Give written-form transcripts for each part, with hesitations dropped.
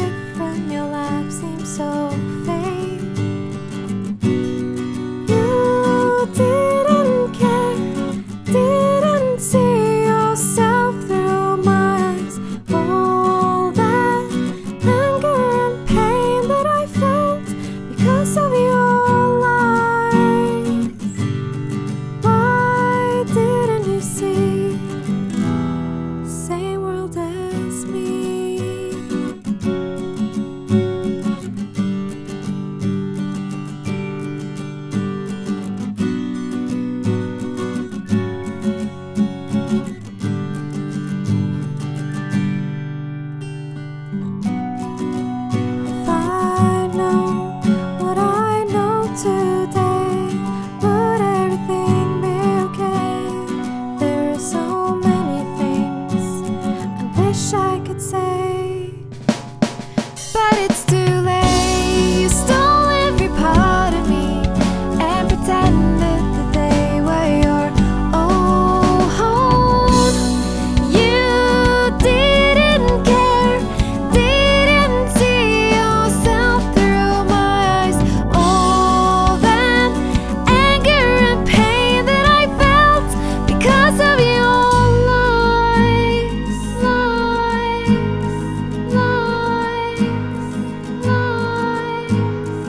different, your life seems so fake. You didn't care, didn't see yourself through my eyes. All that anger and pain that I felt because of your lies. Why didn't you see? Same world as me. If I know what I know today, would everything be okay? There are so many things I wish I could say, but it's too late. You stole every part of me and pretended that they were your own. You didn't care, didn't see yourself through my eyes. All that anger and pain that I felt because of your lies, lies, lies, lies,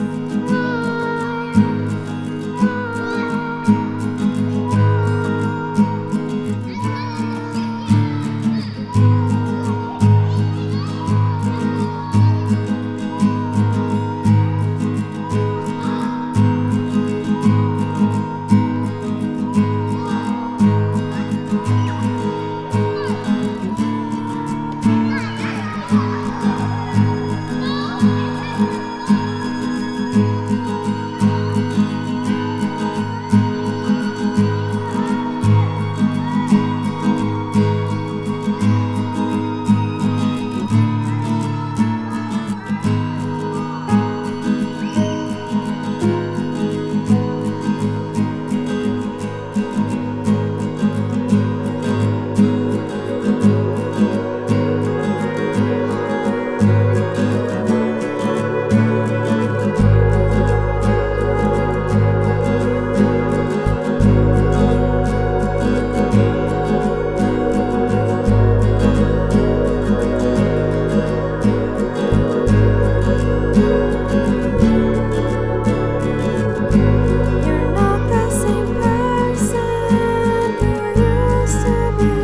you're not the same person you used to be.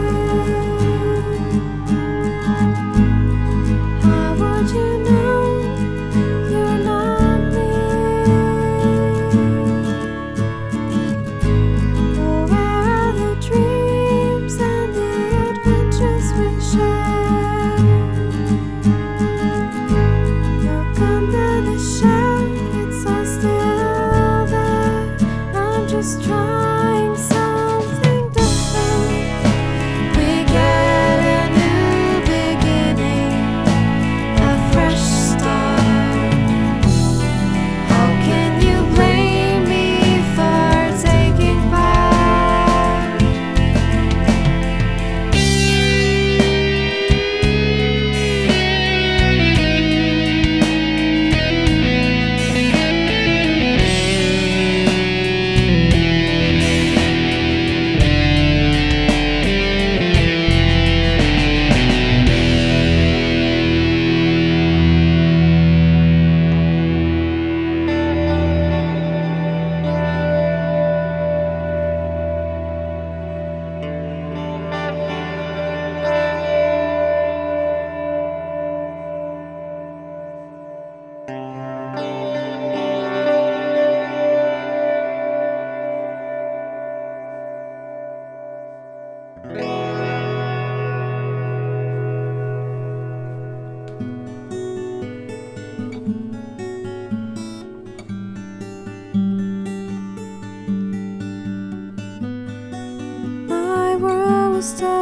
How would you know you're not me? Oh, where are the dreams and the adventures we shared? Look under the shell, it's all still there. I'm just trying something different. We get a new beginning, a fresh start. How can you blame me for taking part? My world was